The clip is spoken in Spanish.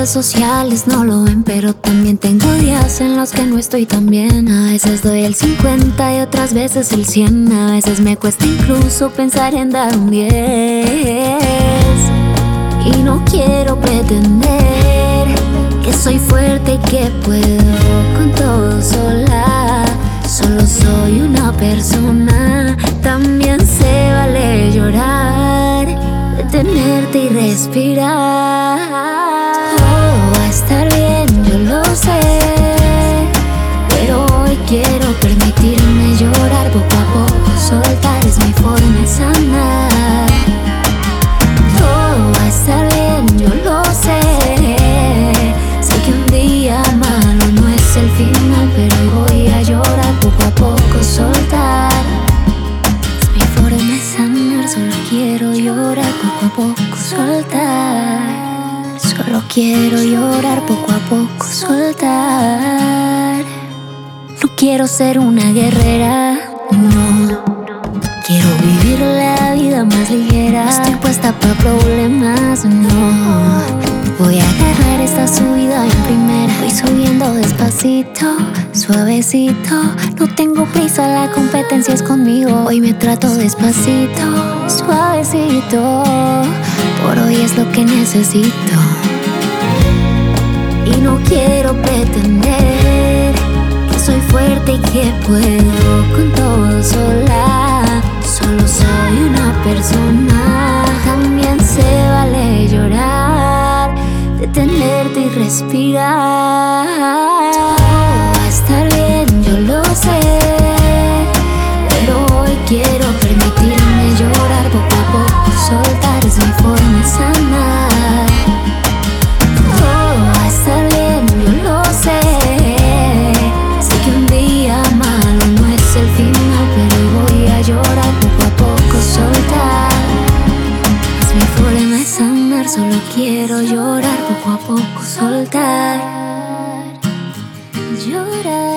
redes sociales no lo ven, pero también tengo días en los que no estoy tan bien. A veces doy el 50 y otras veces el 100. A veces me cuesta incluso pensar en dar un 10. Y no quiero pretender que soy fuerte y que puedo con todo sola. Solo soy una persona, también se vale llorar, detenerte y respirar. Todo va a estar bien, yo lo sé, pero hoy quiero permitirme llorar poco a poco. Soltar es mi forma de sanar. Todo va a estar bien, yo lo sé. Sé que un día malo no es el final, pero hoy voy a llorar poco a poco. Soltar es mi forma de sanar. Solo quiero llorar poco a poco. Soltar. Solo quiero llorar poco a poco. Soltar. No quiero ser una guerrera, no. Quiero vivir la vida más ligera. No estoy puesta para problemas, no. Voy a agarrar esta subida en primera. Voy subiendo despacito, suavecito. No tengo prisa, la competencia es conmigo. Hoy me trato despacito, suavecito. Por hoy es lo que necesito. Y no quiero pretender que soy fuerte y que puedo con todo sola. Solo soy una persona, también se vale llorar, detenerte y respirar. Todo va a estar bien, yo lo sé, pero hoy quiero permitirme llorar poco a poco. Soltar es mi forma de sanar. Todo va a estar bien, yo lo sé. Sé que un día malo no es el final, pero hoy voy a llorar poco a poco. Soltar es mi forma de sanar. Solo quiero llorar poco a poco. Soltar, llorar.